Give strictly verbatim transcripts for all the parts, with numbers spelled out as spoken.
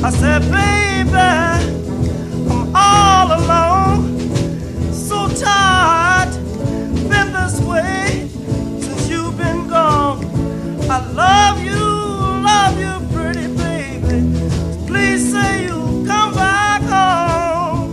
I said, baby, I'm all alone, so tired, been this way since you've been gone. I love you, love you, pretty baby. Please say you'll come back home.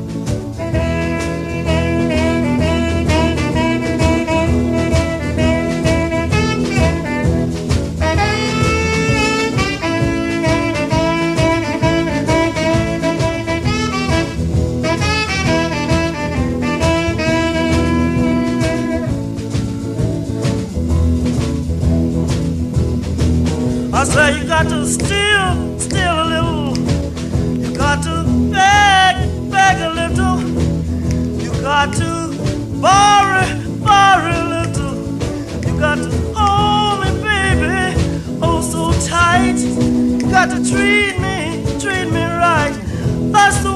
I say you got to steal, steal a little. You got to beg, beg a little. You got to borrow, borrow a little. You got to hold me, baby, oh so tight. You got to treat me, treat me right. That's the